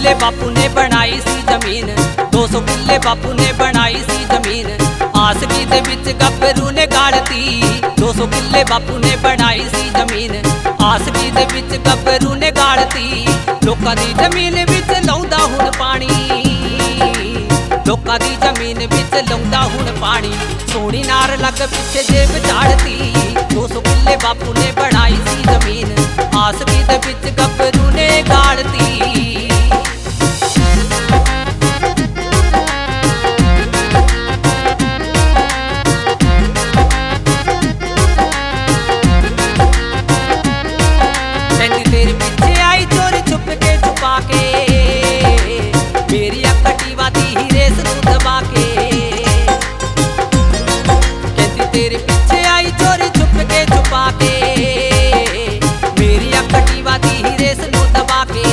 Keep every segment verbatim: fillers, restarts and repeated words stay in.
किल्ले बापू ने बनाई सी जमीन, दो सौ किल्ले बापू ने बनाई सी जमीन। आसकी दे विच गब्बरू ने गाड़ती, दो सौ किल्ले बापू ने बनाई सी जमीन। आसकी दे विच गब्बरू ने गाड़ती, लोकां दी जमीन विच लौंदा हुण पानी, लोकां दी जमीन विच लौंदा हुण पानी। सोहनी नार लग पिछे जेब झाड़ती, दो सौ किल्ले बापू ने बनाई सी जमीन। आसकी दे विच गब्बरू ने गाड़ती। तेरे पीछे आई चोरी छुप के छुपा के, मेरी अकटी वादी ही रेस नू दबा के। कहती तेरे पीछे आई चोरी छुप के छुपा के, मेरी अकटी वादी ही रेस नू दबा के।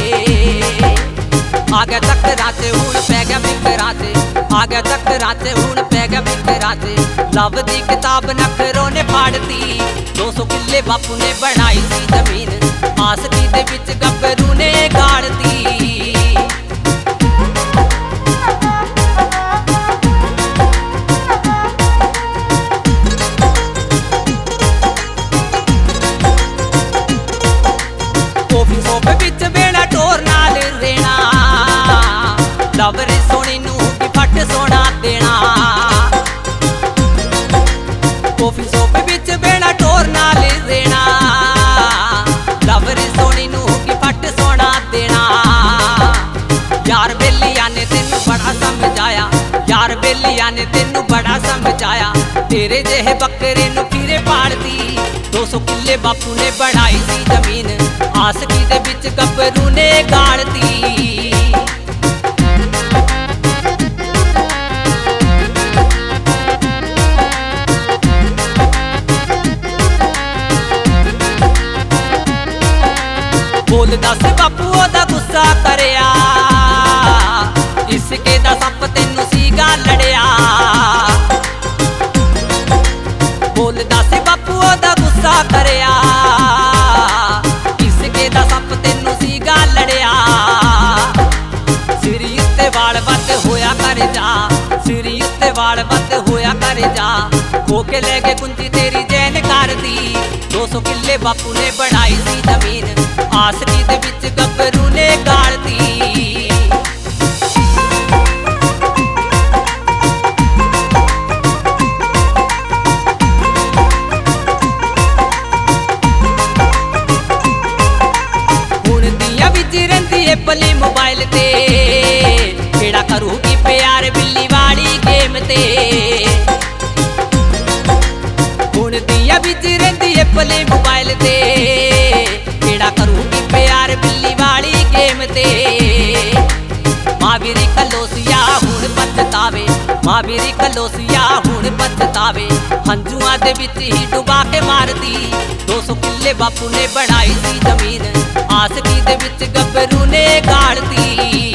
आ गया चक्करां च हुण पै गया फिकरां च, आ गया चक्करां च हुण पै गया फिकरां च। लव दी किताब नखरों ने फाड़ती, दो सौ किल्ले बापू ने बनाई सी जमीन। आसकी दे विच गब्बरू ने गाड़ती। कॉफी शॉप विच वेला टोर नाल रेना, लवरी सोनी नू की फट सोना देना। कॉफी शॉप विच वेला टोर नाल रेना, लवरी सोनी नू की फट सोना देना। यार बेलिया ने तेनू बड़ा समझाया, यार बेलिया ने तेनू बड़ा समझाया। तेरे जेहे बकरे नू फिरे पालती, दो सौ किल्ले बापू ने बनाई सी जमीन। आसकी दे विच गब्बरू ने गाड़ती। बोल दस बापू ओदा गुस्सा करया, इसके दा सप तेनू सीगा लड़िया। बोल दस बापू ओदा गुस्सा करया, इसके दा सप तेनू सीगा लड़िया। सिरी उत्ते वाल बद होया कर जा, सिरी उत्ते वाल बद होया कर जा। खो के ले गए कुंजी तेरी जैन कर दी, दो सौ किल्ले बापू ने बनाई सी जमीन। आसकी दे विच गब्बरू ने गाड़ती। हुण दियां विच रहिंदी ए पली मोबाइल ते, केड़ा करूगी प्यार बिल्ली वाली गेम ते। हुण दियां विच रहिंदी ए पली मोबाइल ते, केड़ा करूगी प्यार बिल्ली वाली गेम ते। महावीरी कलोसिया हुण पछतावे, महावीरी कलोसिया हुण पछतावे। हंजुआं दे विच ही डुबा के मारदी, दो सौ किल्ले बापू ने बनाई सी जमीन। आसकी दे विच गब्बरू ने गाड़ती।